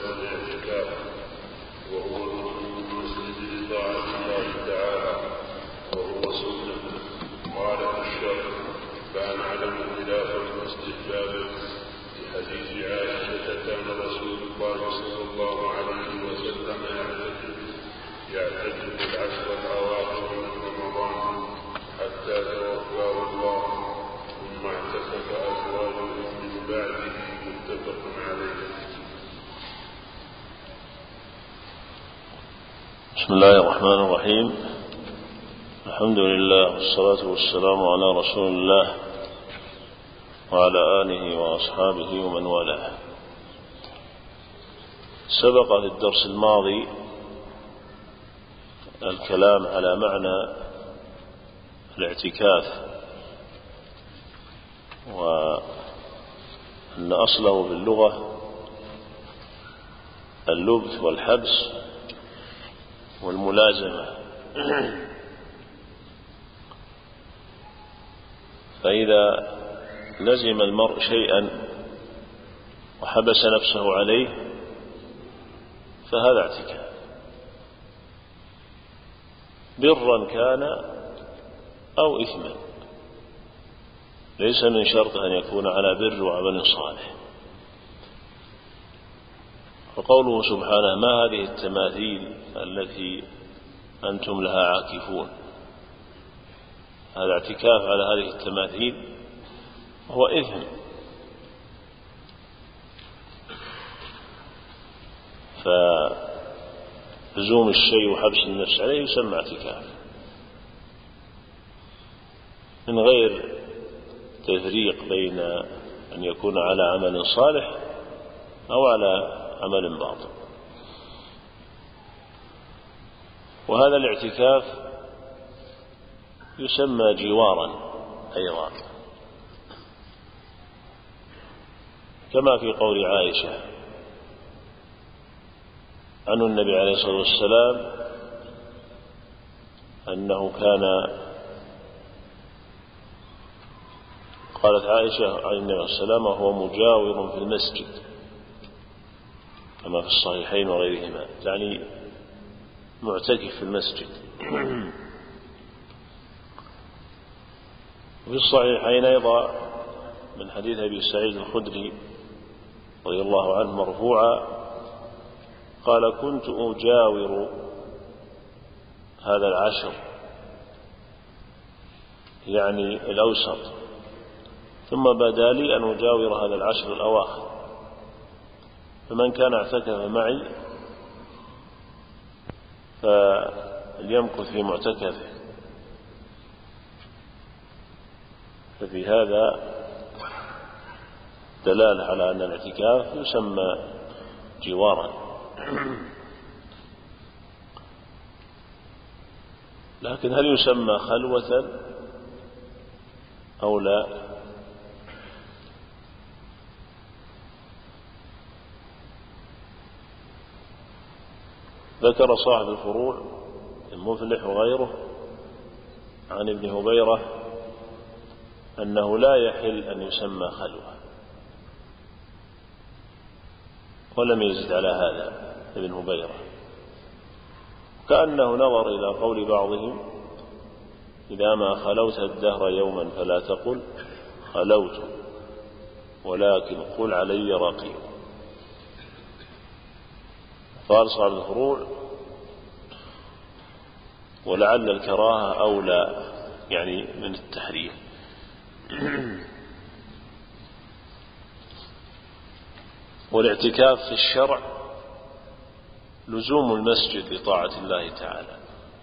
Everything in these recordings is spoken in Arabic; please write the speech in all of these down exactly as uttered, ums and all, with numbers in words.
الاعتكاف، وهو دخول المسجد لطاعة الله تعالى، وهو سنة. قال في الشرح: لا نعلم خلافا واستحبابا. في حديث عائشة: كان رسول الله صلى الله عليه وسلم يعتكف يعتكف العشر الأواخر من رمضان حتى توفاه الله، ثم اعتكف أزواجه من بعده. متفق عليه. بسم الله الرحمن الرحيم. الحمد لله والصلاة والسلام على رسول الله وعلى آله وأصحابه ومن والاه. سبق في الدرس الماضي الكلام على معنى الاعتكاف، وأن أصله في اللغة اللبث والحبس والملازمة. فإذا لزم المرء شيئا وحبس نفسه عليه فهذا اعتكاف، برا كان أو إثما. ليس من شرط أن يكون على بر وعمل صالح. وقوله سبحانه: ما هذه التماثيل التي أنتم لها عاكفون. هذا اعتكاف على هذه التماثيل هو إثم. فلزوم الشيء وحبس النفس عليه يسمى اعتكاف، من غير تفريق بين أن يكون على عمل صالح أو على عمل باطل. وهذا الاعتكاف يسمى جوارا أيضا، كما في قول عائشة عن النبي عليه الصلاة والسلام أنه كان، قالت عائشة عن النبي عليه الصلاة والسلام: وهو مجاور في المسجد، كما في الصحيحين وغيرهما، يعني معتكف في المسجد. وفي الصحيحين أيضا من حديث أبي سعيد الخدري رضي الله عنه مرفوعا قال: كنت أجاور هذا العشر، يعني الأوسط، ثم بدا لي أن أجاور هذا العشر الأواخر، فمن كان اعتكف معي فليمكث في معتكفه. ففي هذا دلالة على أن الاعتكاف يسمى جوارا. لكن هل يسمى خلوة أو لا؟ ذكر صاحب الفروع المفلح وغيره عن ابن هبيرة أنه لا يحل أن يسمى خلوة، ولم يزد على هذا ابن هبيرة، كأنه نظر إلى قول بعضهم: إذا ما خلوت الدهر يوما فلا تقل خلوت، ولكن قل علي رقيب. قال صاحب الفروع: ولعل الكراهة أولى، يعني من التحريم. والاعتكاف في الشرع لزوم المسجد لطاعة الله تعالى،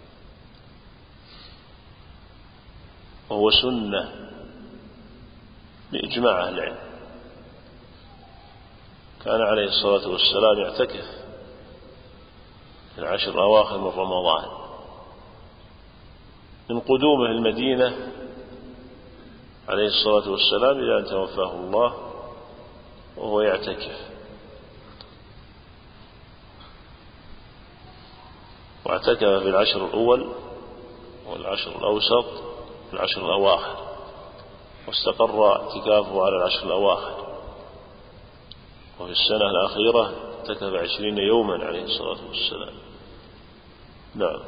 وهو سنة بإجماع أهل العلم. كان عليه الصلاة والسلام يعتكف في العشر الأواخر من رمضان من قدومه المدينة عليه الصلاة والسلام إلى أن توفاه الله وهو يعتكف. واعتكف في العشر الأول والعشر الأوسط والعشر الأواخر، واستقر اعتكافه على العشر الأواخر. وفي السنة الأخيرة اعتكف عشرين يوما عليه الصلاة والسلام. نعم.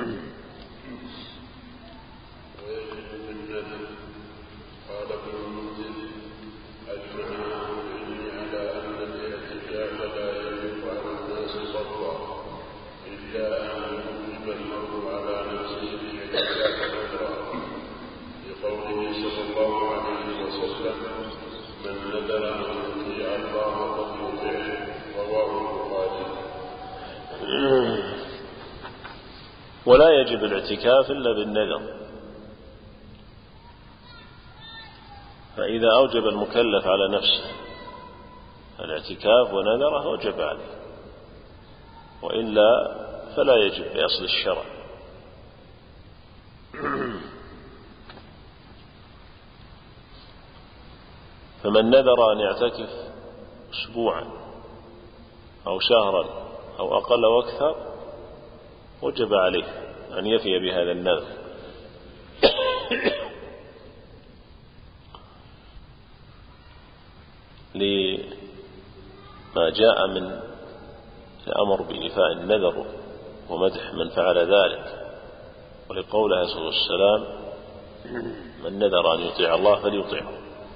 قال ابن المنذر أجمع على أن الاعتكاف لا يجب على الناس ضرا إلا أن يوجب المرء على نفسه الاعتكاف نذرا لقوله صلى الله عليه وسلم من نذر أن يطيع الله فليطعه رواه البخاري. ولا يجب الاعتكاف إلا بالنذر، فإذا أوجب المكلف على نفسه الاعتكاف ونذره وجب عليه، وإلا فلا يجب بأصل الشرع. فمن نذر أن يعتكف أسبوعا أو شهرا أو أقل وأكثر وجب عليه أن يفي بهذا النذر، لما جاء من الأمر بإيفاء النذر ومدح من فعل ذلك، ولقوله عليه الصلاة والسلام من نذر أن يطيع الله فليطيعه.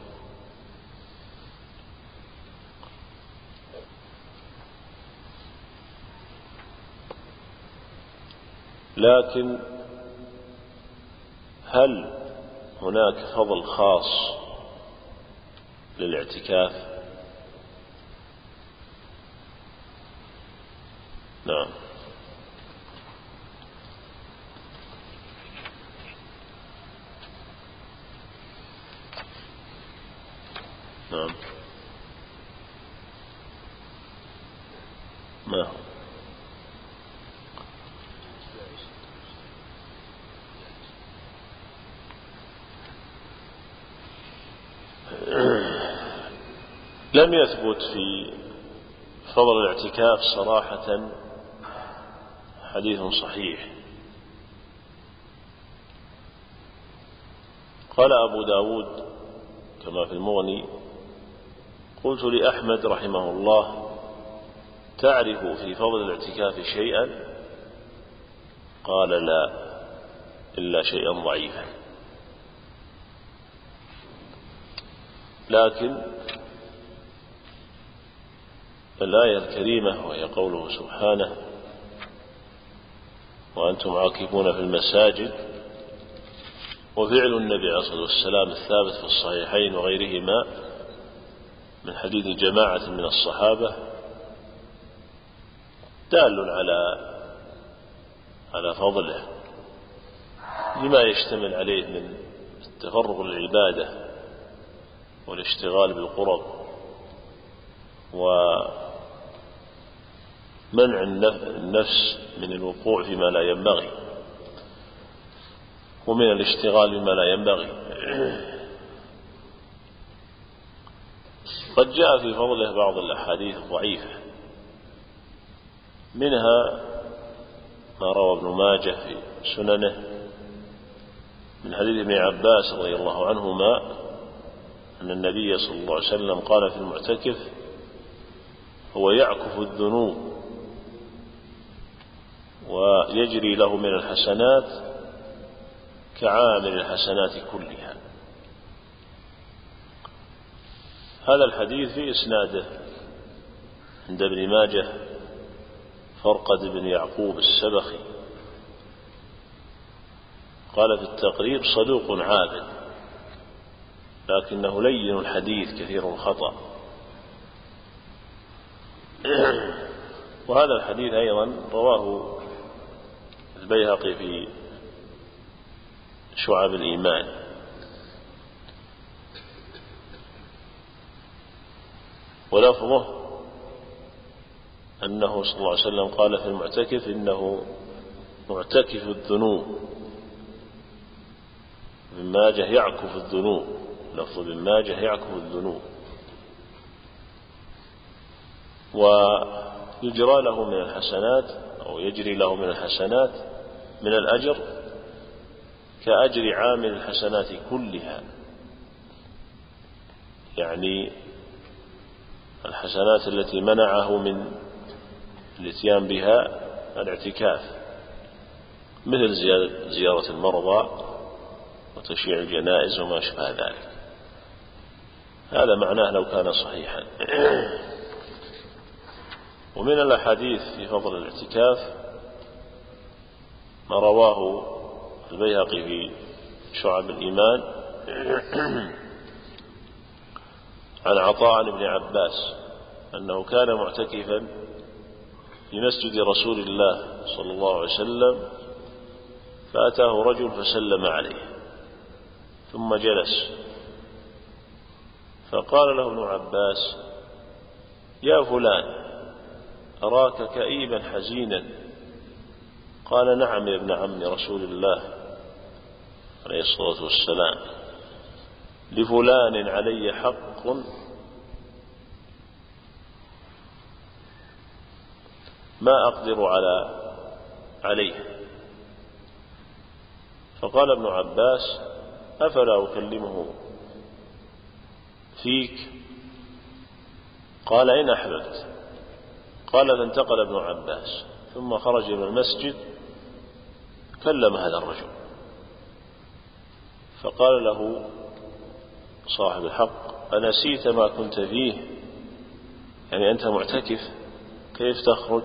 لكن هل هناك فضل خاص للاعتكاف؟ نعم. نعم. ما هو؟ لم يثبت في فضل الاعتكاف صراحة حديث صحيح. قال أبو داود كما في المغني قلت لأحمد رحمه الله تعرف في فضل الاعتكاف شيئا؟ قال لا إلا شيئا ضعيفا. لكن الآية الكريمة وهي قوله سبحانه وأنتم عاكفون في المساجد، وفعل النبي عليه الصلاة والسلام الثابت في الصحيحين وغيرهما من حديث جماعة من الصحابة دال على على فضله لما يشتمل عليه من التفرغ للعبادة والاشتغال بالقرب ومنع النفس من الوقوع فيما لا ينبغي ومن الاشتغال بما لا ينبغي. قد جاء في فضله بعض الأحاديث الضعيفة، منها ما روى ابن ماجه في سننه من حديث ابن عباس رضي الله عنهما أن النبي صلى الله عليه وسلم قال في المعتكف هو يعكف الذنوب ويجري له من الحسنات كعامل الحسنات كلها. هذا الحديث في إسناده عند ابن ماجه فرقد بن يعقوب السبخي قال في التقريب صدوق عابد لكنه لين الحديث كثير الخطأ. وهذا الحديث أيضا رواه البيهقي في شعب الإيمان. ولفظه أنه صلى الله عليه وسلم قال في المعتكف إنه معتكف الذنوب. ابن ماجه يعكف الذنوب، لفظ ابن ماجه يعكف الذنوب ويجرى له من الحسنات أو يجري له من الحسنات من الأجر كأجر عامل الحسنات كلها، يعني الحسنات التي منعه من الاتيان بها الاعتكاف، مثل زيارة المرضى وتشييع الجنائز وما شابه ذلك. هذا معناه لو كان صحيحا. ومن الأحاديث في فضل الاعتكاف ما رواه البيهقي في شعب الإيمان عن عطاء بن عباس أنه كان معتكفا في مسجد رسول الله صلى الله عليه وسلم، فأتاه رجل فسلم عليه ثم جلس، فقال له ابن عباس: يا فلان، أراك كئيبا حزينا. قال: نعم يا ابن عم رسول الله عليه الصلاة والسلام، لفلان علي حق ما أقدر على عليه. فقال ابن عباس: أفلا أكلمه فيك؟ قال: إن أحببت. قال: فانتقل ابن عباس ثم خرج من المسجد، كلم هذا الرجل، فقال له صاحب الحق: أنسيت ما كنت فيه؟ يعني أنت معتكف، كيف تخرج؟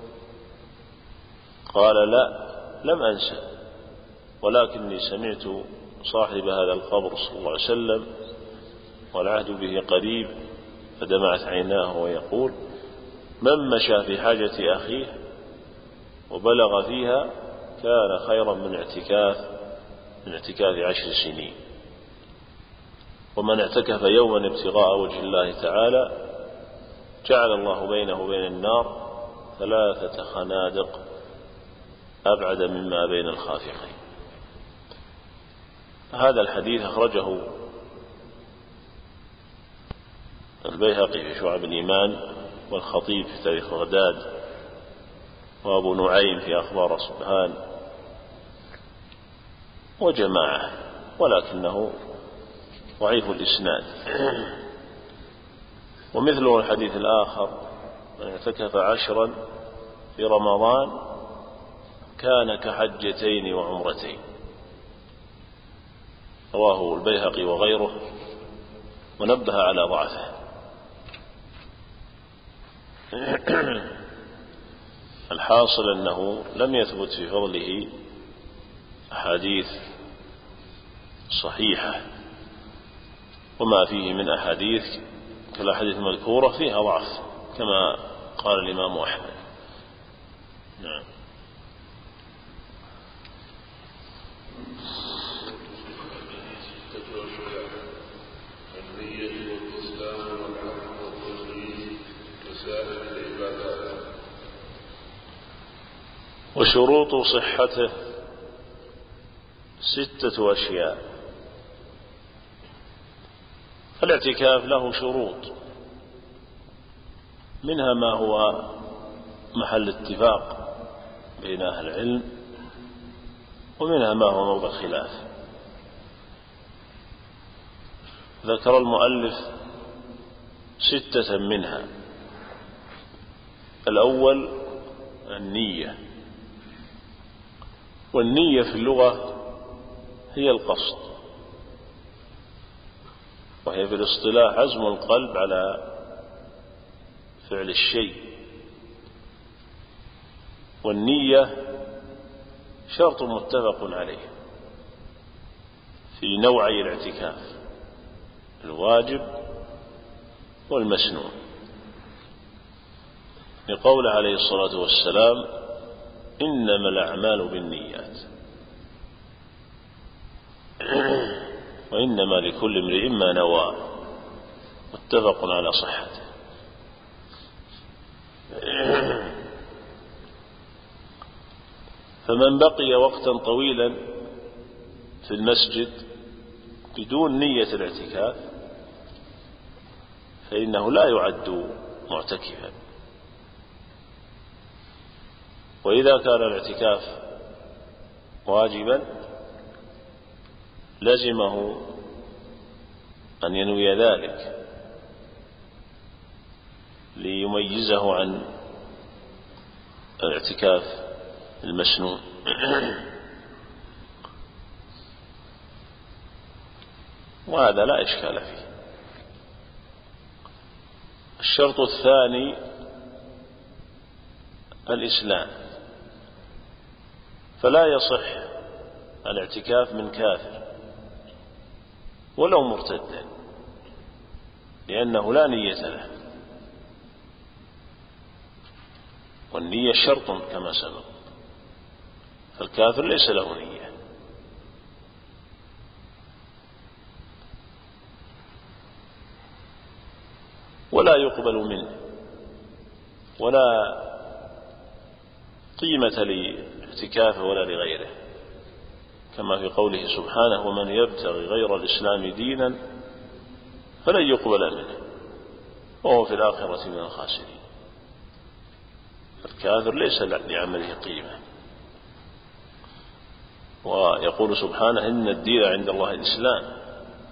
قال: لا، لم أنسى، ولكني سمعت صاحب هذا القبر صلى الله عليه وسلم والعهد به قريب، فدمعت عيناه ويقول: من مشى في حاجة أخيه وبلغ فيها كان خيرا من اعتكاف من اعتكاف عشر سنين، ومن اعتكف يوما ابتغاء وجه الله تعالى جعل الله بينه وبين النار ثلاثة خنادق أبعد مما بين الخافقين. هذا الحديث أخرجه البيهقي في شعب الإيمان، والخطيب في تاريخ بغداد، وأبو نعيم في أخبار أصبهان، وجماعة، ولكنه ضعيف الإسناد. ومثله الحديث الآخر: من اعتكف عشرا في رمضان كان كحجتين وعمرتين، رواه البيهقي وغيره، ونبه على ضعفه. الحاصل أنه لم يثبت في فضله أحاديث صحيحة، وما فيه من أحاديث كالأحاديث المذكورة فيها ضعف، كما قال الإمام أحمد. نعم. وشروط صحته ستة أشياء. الاعتكاف له شروط، منها ما هو محل اتفاق بين أهل العلم، ومنها ما هو موضع خلاف. ذكر المؤلف ستة منها. الأول النية، والنية في اللغة هي القصد، وهي في الاصطلاح عزم القلب على فعل الشيء. والنية شرط متفق عليه في نوعي الاعتكاف، الواجب والمسنون، لقول عليه الصلاة والسلام: إنما الأعمال بالنيات وإنما لكل امرئ ما نوى، متفق على صحته. فمن بقي وقتا طويلا في المسجد بدون نية الاعتكاف فإنه لا يعد معتكفا. وإذا كان الاعتكاف واجبا لزمه أن ينوي ذلك، ليميزه عن الاعتكاف المسنون. وهذا لا إشكال فيه. الشرط الثاني الإسلام، فلا يصح الاعتكاف من كافر ولو مرتدا، لأنه لا نية له، والنية شرط كما سبق، فالكافر ليس له نية. ولا يقبل منه، ولا قيمة لاعتكافه ولا لغيره، كما في قوله سبحانه: ومن يبتغي غير الإسلام دينا فلن يقبل منه وهو في الآخرة من الخاسرين. الكافر ليس لعمله قيمة. ويقول سبحانه: إن الدين عند الله الإسلام.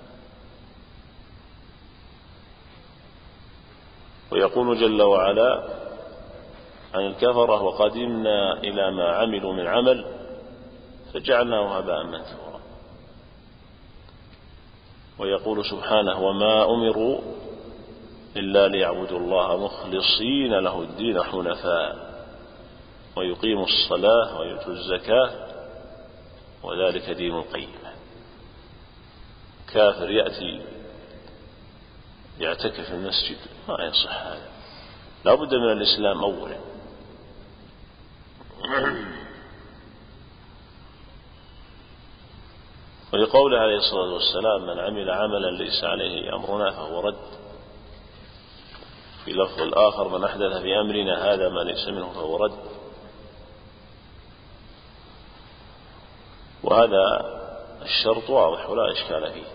ويقول جل وعلا عن الكفرة: وقدمنا إلى ما عملوا من عمل فجعلناه هباء منثورا. ويقول سبحانه: وما أمروا إلا ليعبدوا الله مخلصين له الدين حنفاء ويقيموا الصلاة ويؤتوا الزكاة وذلك دين القيمة. كافر يأتي يعتكف في المسجد ما يصح هذا، لا بد من الإسلام أولا. ولقوله عليه الصلاة والسلام: من عمل عملا ليس عليه أمرنا فهو رد. في لفظ الآخر: من أحدث في أمرنا هذا ما ليس منه فهو رد. وهذا الشرط واضح ولا إشكال فيه.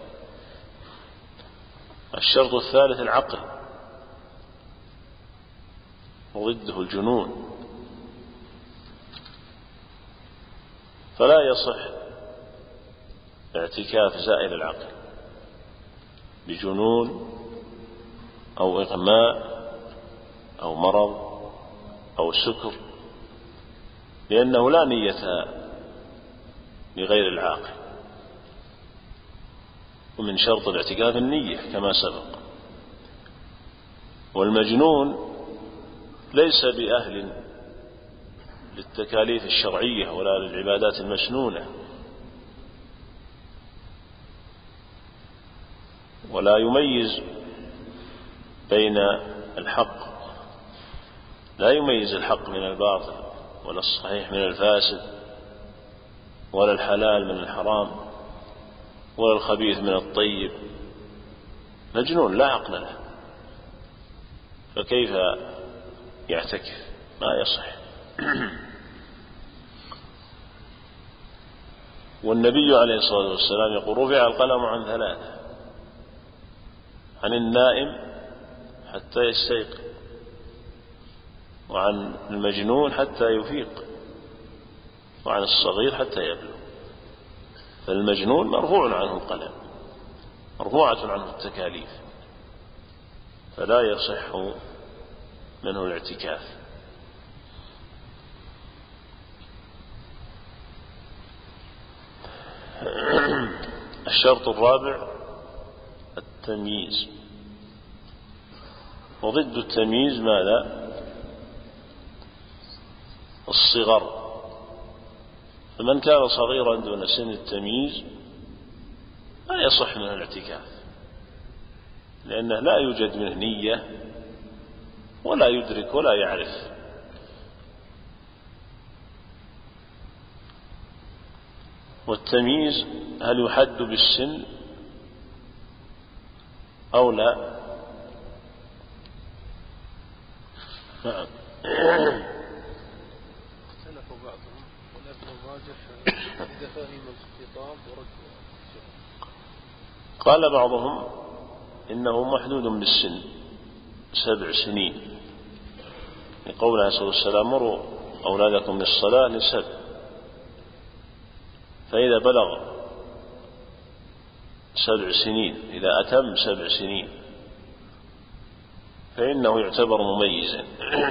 الشرط الثالث العقل، وضده الجنون، فلا يصح اعتكاف زائل العقل بجنون أو إغماء أو مرض أو سكر، لأنه لا نية لغير العاقل. ومن شرط الاعتكاف النية كما سبق. والمجنون ليس بأهل للتكاليف الشرعية ولا للعبادات المسنونة، ولا يميز بين الحق، لا يميز الحق من الباطل ولا الصحيح من الفاسد ولا الحلال من الحرام ولا الخبيث من الطيب. مجنون لا عقل له، فكيف يعتكف؟ ما يصح. والنبي عليه الصلاة والسلام يقول: رفع القلم عن ثلاثة: عن النائم حتى يستيقظ، وعن المجنون حتى يفيق، وعن الصغير حتى يبلغ. فالمجنون مرفوع عنه القلم، مرفوعة عنه التكاليف، فلا يصح منه الاعتكاف. الشرط الرابع التمييز، وضد التمييز ماذا؟ الصغر. فمن كان صغيرا دون سن التمييز لا يصح منه الاعتكاف، لأنه لا يوجد منه نية ولا يدرك ولا يعرف. والتمييز هل يحد بالسن أو لا؟ نعم. قال بعضهم إنه محدود بالسن، سبع سنين، لقول عليه الصلاة والسلام: مروا أولادكم بالصلاة لسبع. فإذا بلغ سبع سنين، إذا أتم سبع سنين فإنه يعتبر مميزا.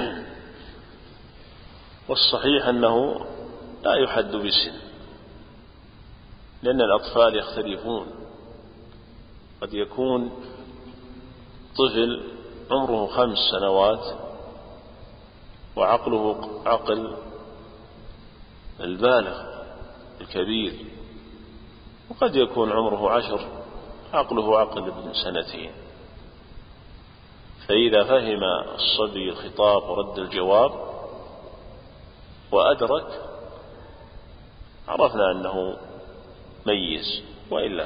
والصحيح أنه لا يحد بسن، لأن الأطفال يختلفون، قد يكون طفل عمره خمس سنوات وعقله عقل البالغ الكبير، وقد يكون عمره عشر عقله عقل ابن سنتين. فإذا فهم الصبي الخطاب ورد الجواب وأدرك عرفنا أنه ميز، وإلا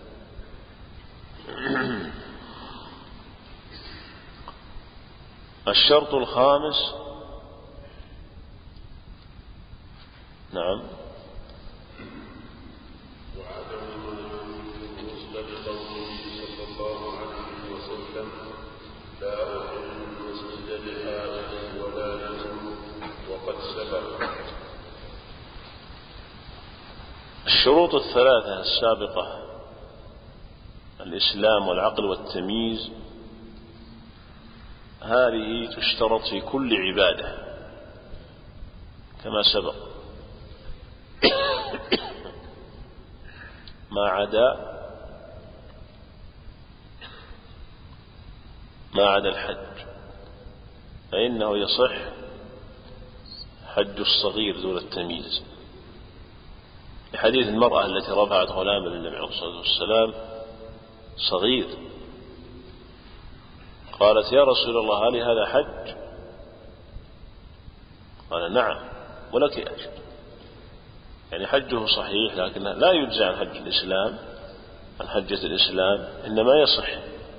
الشرط الخامس. نعم. الشروط الثلاثة السابقة، الإسلام والعقل والتمييز، هذه تشترط في كل عبادة كما سبق، ما عدا ما عدا الحج، فإنه يصح حج الصغير دون التمييز، لحديث المرأة التي رفعت غلاما للنبي عليه الصلاة والسلام صغير، قالت: يا رسول الله هل هذا حج؟ قال: نعم ولك أجر. يعني حجه صحيح، لكن لا يجزي عن حج الإسلام، عن حجة الإسلام، إنما يصح.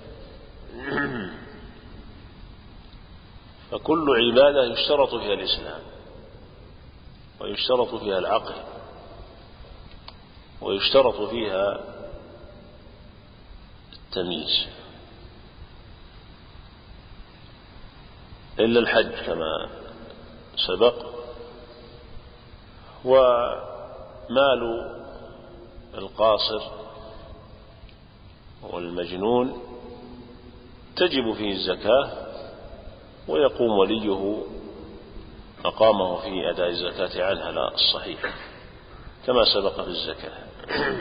فكل عبادة يشترط فيها الإسلام، ويشترط فيها العقل، ويشترط فيها التمييز، إلا الحج كما سبق. ومال القاصر والمجنون تجب فيه الزكاة، ويقوم وليه مقامه في أداء الزكاة عنه على الصحيح كما سبق في الزكاة.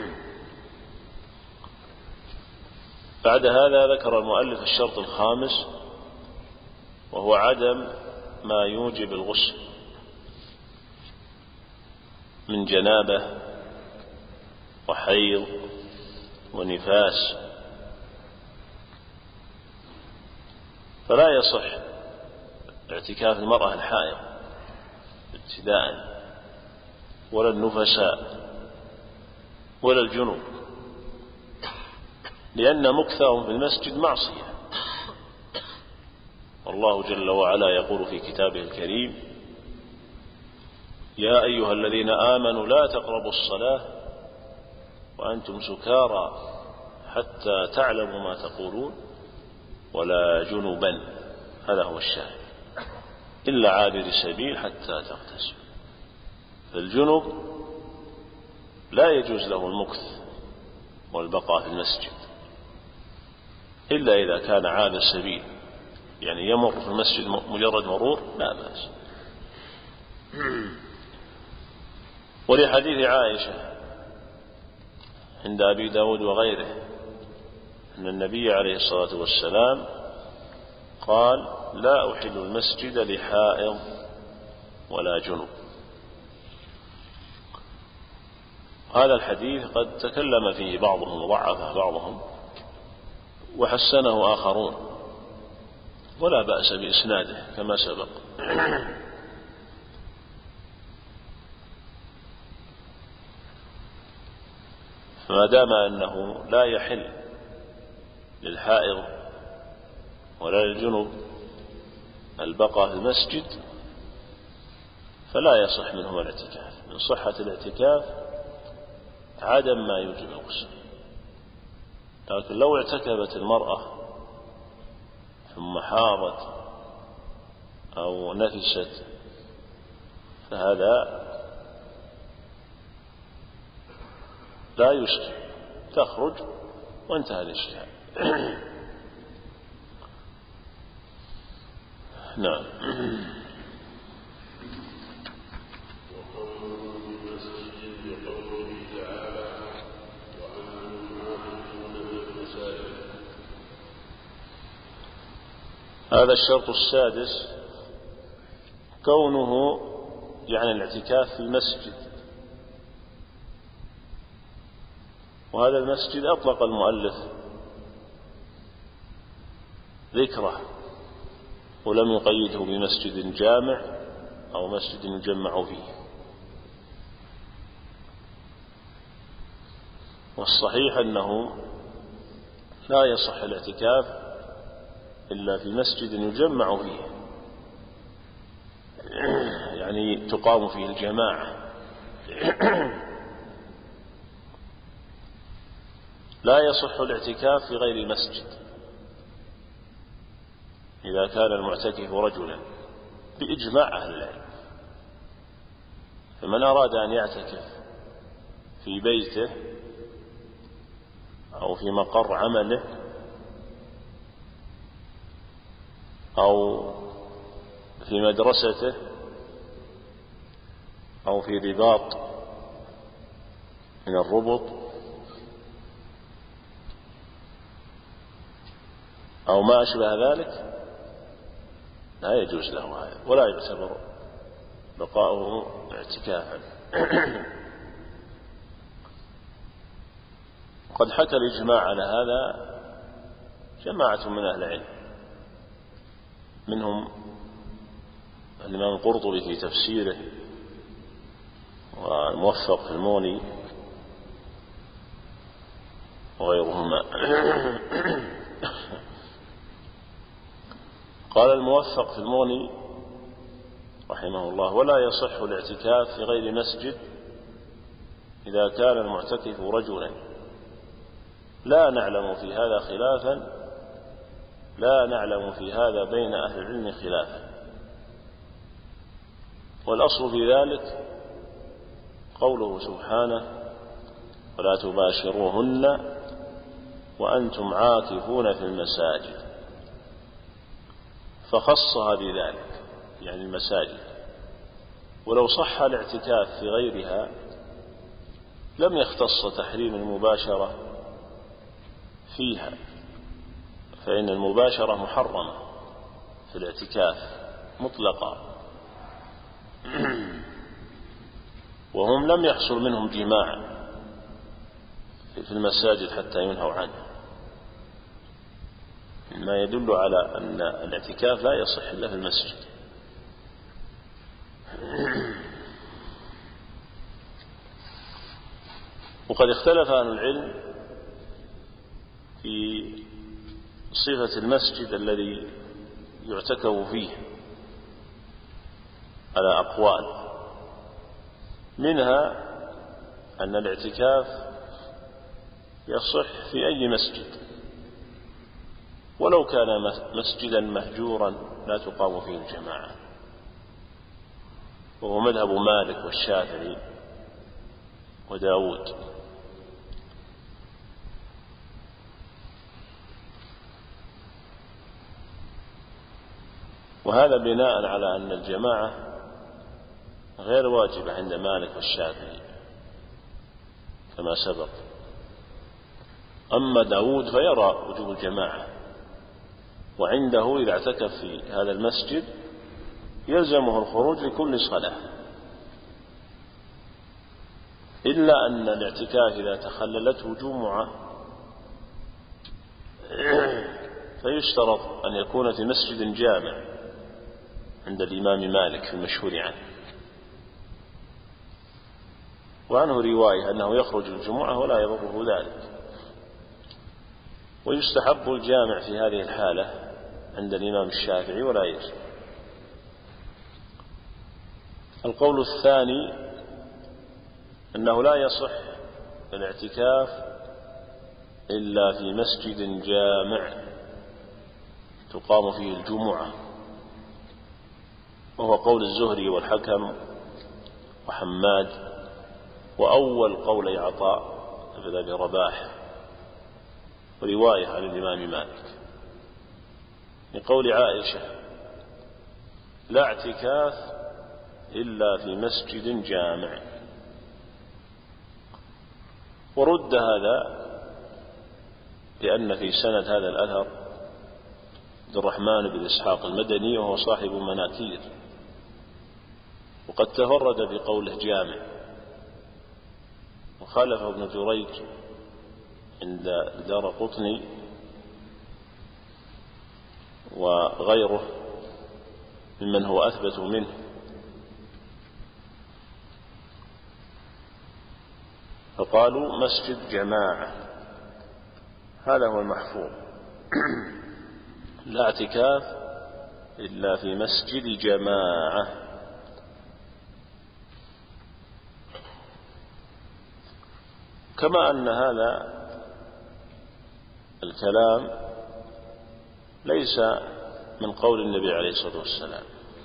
بعد هذا ذكر المؤلف الشرط الخامس، وهو عدم ما يوجب الغسل من جنابة وحيض ونفاس، فلا يصح اعتكاف المرأة الحائض ابتداء، ولا النفساء، ولا الجنوب، لأن مكثهم في المسجد معصية. والله جل وعلا يقول في كتابه الكريم: يا أيها الذين آمنوا لا تقربوا الصلاة وأنتم سكارى حتى تعلموا ما تقولون ولا جنبا، هذا هو الشاهد، إلا عابر سبيل حتى تغتسلوا. فالجنب لا يجوز له المكث والبقاء في المسجد إلا إذا كان عابر سبيل، يعني يمر في المسجد مجرد مرور لا بأس. ولحديث عائشة عند أبي داود وغيره أن النبي عليه الصلاة والسلام قال: لا أحل المسجد لحائض ولا جنوب. هذا الحديث قد تكلم فيه بعضهم وضعفه بعضهم وحسنه آخرون، ولا بأس بإسناده كما سبق. فما دام أنه لا يحل للحائض ولا للجنوب البقاء في المسجد فلا يصح منهما الاعتكاف. من صحة الاعتكاف عدم ما يوجب الغسل، لكن لو اعتكفت المرأة ثم حاضت أو نفست فهذا لا يشكل، تخرج وانتهى الإشكال. نعم. هذا الشرط السادس كونه يعني الاعتكاف في مسجد، وهذا المسجد أطلق المؤلف ذكره ولم يقيده بمسجد جامع أو مسجد يجمع فيه. والصحيح أنه لا يصح الاعتكاف إلا في مسجد يجمع فيه، يعني تقام فيه الجماعة. لا يصح الاعتكاف في غير المسجد إذا كان المعتكف رجلا بإجماع أهل العلم. فمن أراد أن يعتكف في بيته أو في مقر عمله أو في مدرسته أو في رباط من الربط أو ما أشبه ذلك لا يجوز له هذا، ولا يعتبر بقاؤه اعتكافا. قد حكى الإجماع على هذا جماعة من أهل العلم، منهم الإمام القرطبي في تفسيره، والموفق في المغني وغيرهما. قال الموفق في المغني رحمه الله: ولا يصح الاعتكاف في غير مسجد إذا كان المعتكف رجلا. لا نعلم في هذا خلافا لا نعلم في هذا بين أهل العلم خلافا. والأصل في ذلك قوله سبحانه: ولا تباشروهن وأنتم عاكفون في المساجد، فخصها بذلك يعني المساجد. ولو صح الاعتكاف في غيرها لم يختص تحريم المباشرة فيها، فإن المباشرة محرمة في الاعتكاف مطلقا، وهم لم يحصل منهم جماع في المساجد حتى ينهوا عنه، ما يدل على أن الاعتكاف لا يصح إلا في المسجد. وقد اختلف أهل العلم في صفة المسجد الذي يعتكف فيه على أقوال، منها أن الاعتكاف يصح في أي مسجد ولو كان مسجدا مهجورا لا تقام فيه الجماعة، وهو مذهب مالك والشافعي وداود. وهذا بناء على أن الجماعة غير واجبة عند مالك والشافعي كما سبق. أما داود فيرى وجوب الجماعة، وعنده إذا اعتكف في هذا المسجد يلزمه الخروج لكل صلاة، إلا أن الاعتكاف إذا تخللته جمعة فيشترط أن يكون في مسجد جامع عند الإمام مالك في المشهور عنه. وعنه رواية أنه يخرج الجمعة ولا يضره ذلك. ويستحب الجامع في هذه الحالة عند الإمام الشافعي ولا يجب. القول الثاني أنه لا يصح الاعتكاف إلا في مسجد جامع تقام فيه الجمعة، وهو قول الزهري والحكم وحماد، وأول قول عطاء بن أبي رباح، ورواية عن الإمام مالك لقول عائشة لا اعتكاف إلا في مسجد جامع. ورد هذا لأن في سند هذا الأثر عبد الرحمن بن إسحاق المدني وهو صاحب مناكير، وقد تفرد بقوله جامع، وخالف ابن جريج عند الدارقطني وغيره ممن هو أثبت منه، فقالوا مسجد جماعة، هذا هو المحفوظ. لا اعتكاف إلا في مسجد جماعة. كما أن هذا الكلام ليس من قول النبي عليه الصلاة والسلام،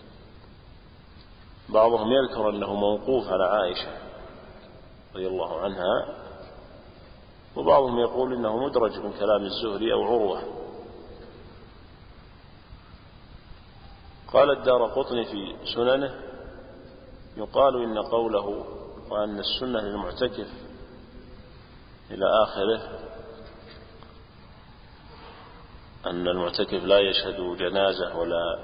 بعضهم يذكر أنه موقوف على عائشة رضي الله عنها، وبعضهم يقول إنه مدرج من كلام الزهري أو عروة. قال الدارقطني في سننه: يقال إن قوله وأن السنة للمعتكف إلى آخره أن المعتكف لا يشهد جنازة ولا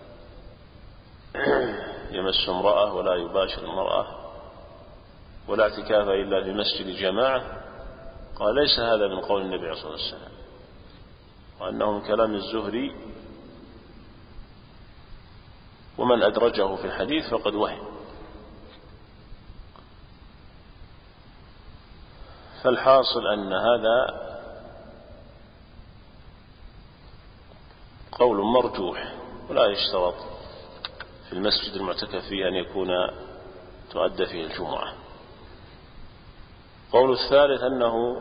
يمس امرأة ولا يباشر المرأة ولا اعتكاف إلا في مسجد جماعة، قال ليس هذا من قول النبي عليه الصلاة والسلام، وأنه من كلام الزهري، ومن أدرجه في الحديث فقد وهم. فالحاصل أن هذا قول مرجوح، ولا يشترط في المسجد المعتكف فيه أن يكون تؤدى فيه الجمعة. قول الثالث أنه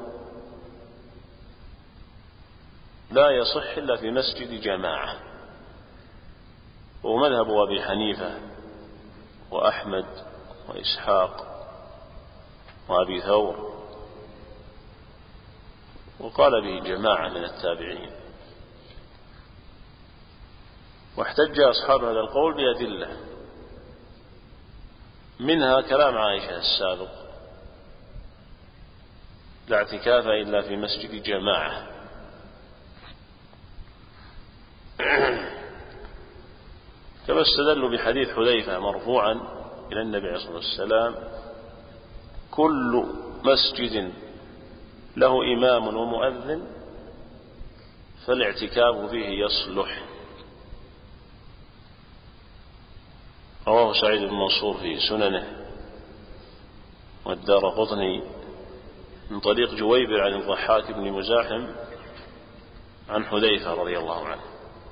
لا يصح إلا في مسجد جماعة، ومذهب أبي حنيفة وأحمد وإسحاق وأبي ثور، وقال به جماعة من التابعين. واحتج أصحاب هذا القول بأدلة، منها كلام عائشة السابق: لا اعتكاف إلا في مسجد جماعة. كما استدلوا بحديث حذيفة مرفوعا إلى النبي عليه الصلاة والسلام: كل مسجد له إمام ومؤذن فالاعتكاف فيه يصلح. رواه سعيد بن منصور في سننه، والدارقطني من طريق جويبر عن الضحاك بن مزاحم عن حذيفة رضي الله عنه،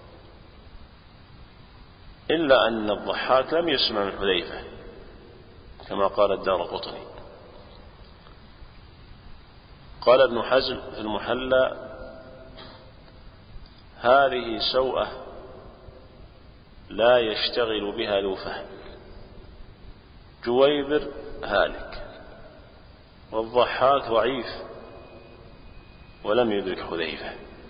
إلا أن الضحاك لم يسمع من حذيفة كما قال الدارقطني. قال ابن حزم في المحلى: هذه سوءة لا يشتغل بها ذو فهم، جويبر هالك، والضحاك ضعيف ولم يدرك حذيفة،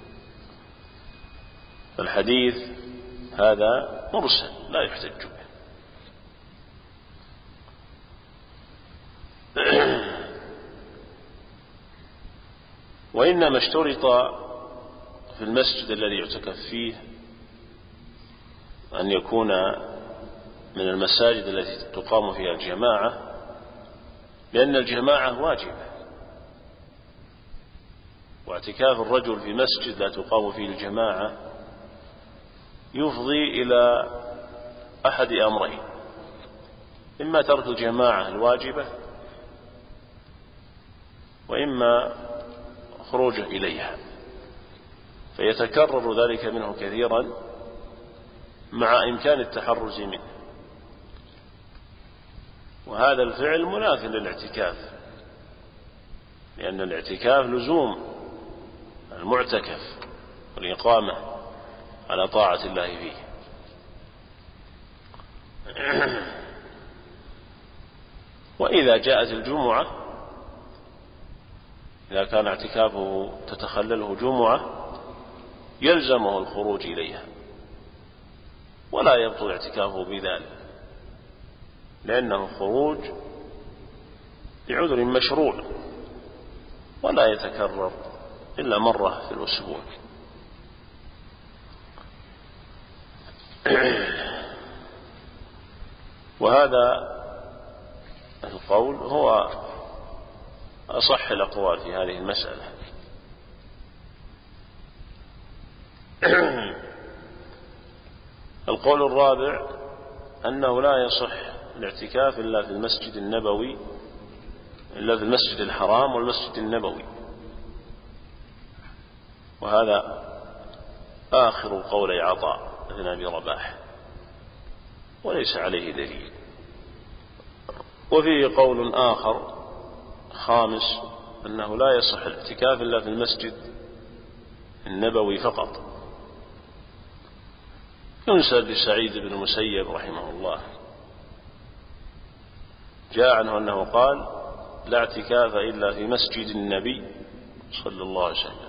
فالحديث هذا مرسل لا يحتج به. وإنما اشترط في المسجد الذي يعتكف فيه أن يكون من المساجد التي تقام فيها الجماعة، لأن الجماعة واجبة، واعتكاف الرجل في مسجد لا تقام فيه الجماعة يفضي إلى أحد أمرين: إما ترك الجماعة الواجبة، وإما خروجه إليها، فيتكرر ذلك منه كثيرا مع إمكان التحرز منه. وهذا الفعل مناف للاعتكاف، لأن الاعتكاف لزوم المعتكف والإقامة على طاعة الله فيه. وإذا جاءت الجمعة، إذا كان اعتكافه تتخلله جمعة، يلزمه الخروج إليها، ولا يبطل اعتكافه بذلك، لأنه خروج بعذر مشروع ولا يتكرر إلا مرة في الأسبوع. وهذا القول هو أصح الأقوال في هذه المسألة. القول الرابع أنه لا يصح الاعتكاف إلا في المسجد النبوي، إلا في المسجد الحرام والمسجد النبوي، وهذا آخر قول عطاء بن أبي رباح وليس عليه دليل. وفيه قول آخر خامس أنه لا يصح الاعتكاف إلا في المسجد النبوي فقط، ينسب لسعيد بن المسيب رحمه الله، جاء عنه أنه قال: لا اعتكاف إلا في مسجد النبي صلى الله عليه وسلم.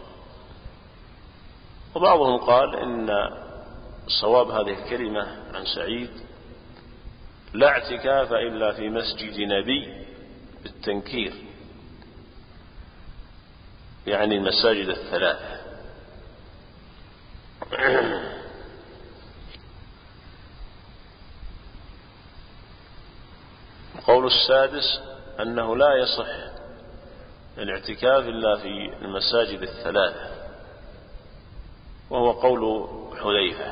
وبعضهم قال إن صواب هذه الكلمة عن سعيد: لا اعتكاف إلا في مسجد نبي بالتنكير، يعني المساجد الثلاث. القول السادس أنه لا يصح الاعتكاف إلا في المساجد الثلاثة، وهو قول حذيفة.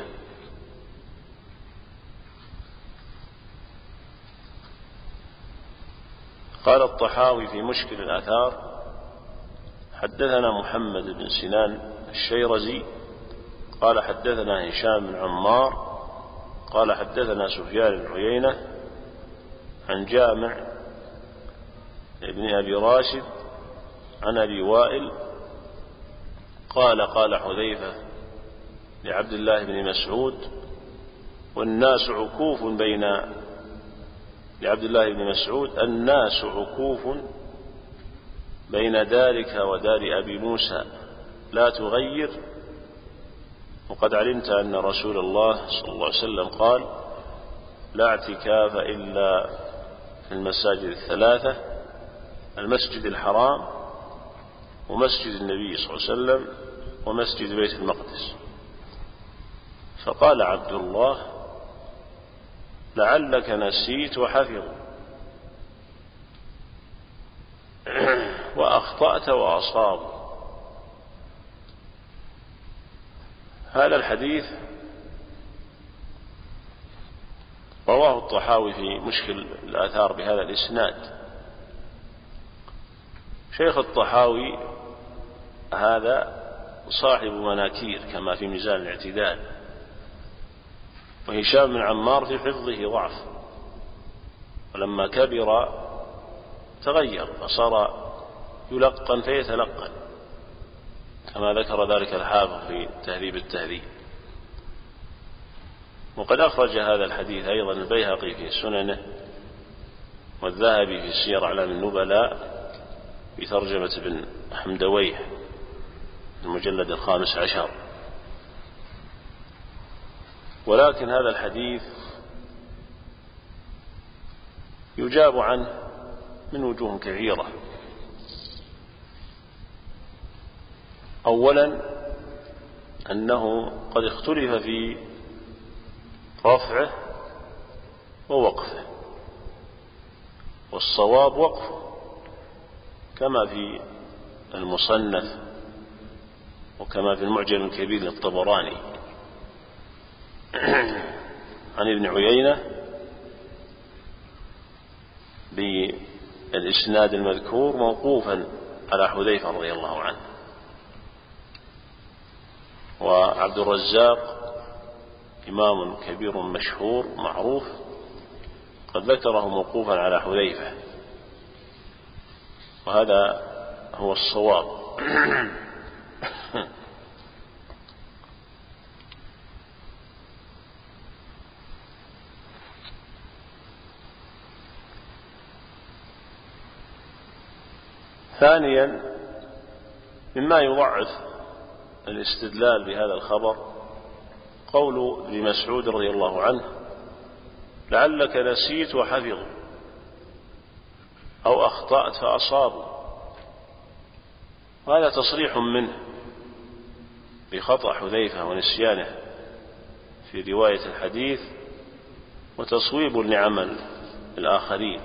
قال الطحاوي في مشكل الآثار: حدثنا محمد بن سنان الشيرزي قال حدثنا هشام بن عمار قال حدثنا سفيان بن عيينة عن جامع ابن أبي راشد عن أبي وائل قال: قال حذيفة لعبد الله بن مسعود: والناس عكوف بين لعبد الله بن مسعود الناس عكوف بين دارك ودار أبي موسى لا تغير، وقد علمت أن رسول الله صلى الله عليه وسلم قال: لا اعتكاف إلا في المساجد الثلاثة، المسجد الحرام ومسجد النبي صلى الله عليه وسلم ومسجد بيت المقدس. فقال عبد الله: لعلك نسيت وحفظ وأخطأت وأصاب. هذا الحديث رواه الطحاوي في مشكل الآثار بهذا الإسناد. شيخ الطحاوي هذا صاحب مناكير كما في ميزان الاعتدال، وهشام بن عمار في حفظه ضعف، ولما كبر تغير فصار يلقن فيتلقن، كما ذكر ذلك الحافظ في تهذيب التهذيب. وقد أخرج هذا الحديث أيضا البيهقي في سننه، والذهبي في سير أعلام النبلاء بترجمة ابن حمدويه المجلد الخامس عشر. ولكن هذا الحديث يجاب عنه من وجوه كثيرة. أولا أنه قد اختلف في رفعه ووقفه، والصواب وقفه كما في المصنف وكما في المعجم الكبير للطبراني عن ابن عيينة بالإسناد المذكور موقوفا على حذيفة رضي الله عنه. وعبد الرزاق إمام كبير مشهور معروف قد ذكره موقوفا على حذيفة، وهذا هو الصواب. ثانيا مما يضعف الاستدلال بهذا الخبر قول ابن مسعود رضي الله عنه: لعلك نسيت وحفظوا، أو أخطأت فأصابوا. وهذا تصريح منه بخطأ حذيفة ونسيانه في رواية الحديث، وتصويب لعمل الآخرين.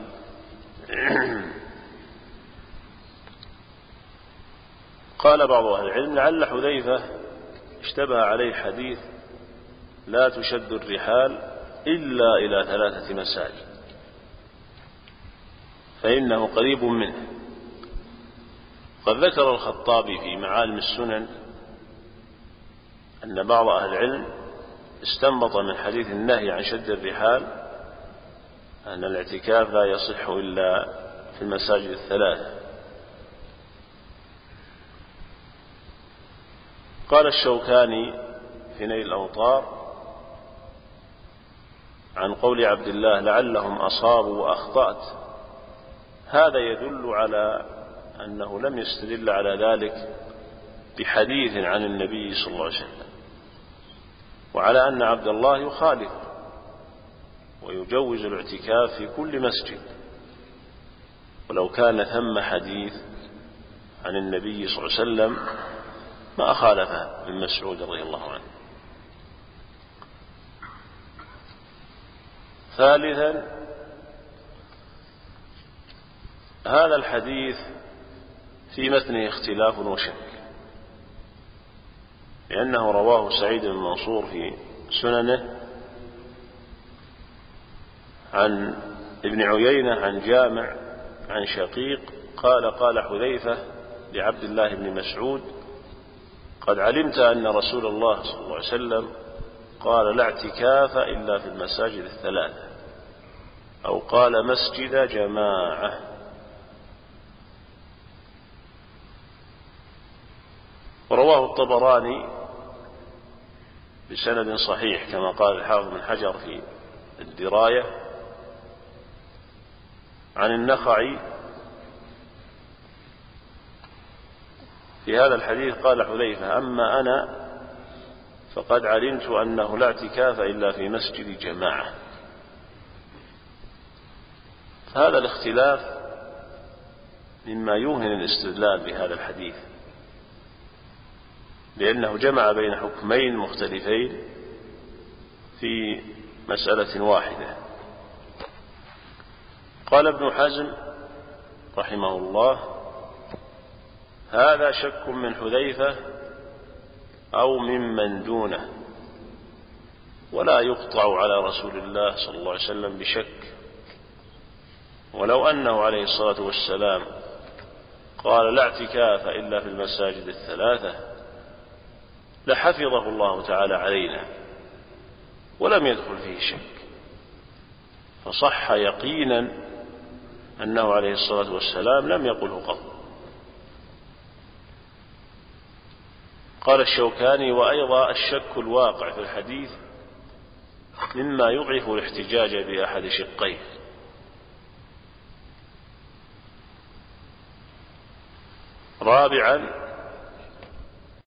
قال بعض أهل العلم: لعل حذيفة اشتبه عليه حديث لا تشد الرحال إلا إلى ثلاثة مساجد، فإنه قريب منه. قد ذكر الخطابي في معالم السنن أن بعض أهل العلم استنبط من حديث النهي عن شد الرحال أن الاعتكاف لا يصح إلا في المساجد الثلاثة. قال الشوكاني في نيل الأوطار عن قول عبد الله: لعلهم أصابوا وأخطأت، هذا يدل على أنه لم يستدل على ذلك بحديث عن النبي صلى الله عليه وسلم، وعلى أن عبد الله يخالف ويجوز الاعتكاف في كل مسجد، ولو كان ثم حديث عن النبي صلى الله عليه وسلم ما خالفه ابن مسعود رضي الله عنه. ثالثا، هذا الحديث في متنه اختلاف وشك، لأنه رواه سعيد بن منصور في سننه عن ابن عيينة عن جامع عن شقيق قال: قال حذيفة لعبد الله بن مسعود: قد علمت أن رسول الله صلى الله عليه وسلم قال: لا اعتكاف إلا في المساجد الثلاثة، أو قال: مسجد جماعة. ورواه الطبراني بسند صحيح كما قال الحافظ بن حجر في الدراية عن النخعي في هذا الحديث. قال حذيفة: أما أنا فقد علمت أنه لا اعتكاف إلا في مسجد جماعة. فهذا الاختلاف مما يوهن الاستدلال بهذا الحديث، لأنه جمع بين حكمين مختلفين في مسألة واحدة. قال ابن حزم رحمه الله: هذا شك من حذيفة أو ممن دونه، ولا يقطع على رسول الله صلى الله عليه وسلم بشك. ولو أنه عليه الصلاة والسلام قال: لا اعتكاف إلا في المساجد الثلاثة، لحفظه الله تعالى علينا ولم يدخل فيه شك، فصح يقينا أنه عليه الصلاة والسلام لم يقله قط. قال الشوكاني: وأيضا الشك الواقع في الحديث مما يضعف الاحتجاج بأحد شقيه. رابعا،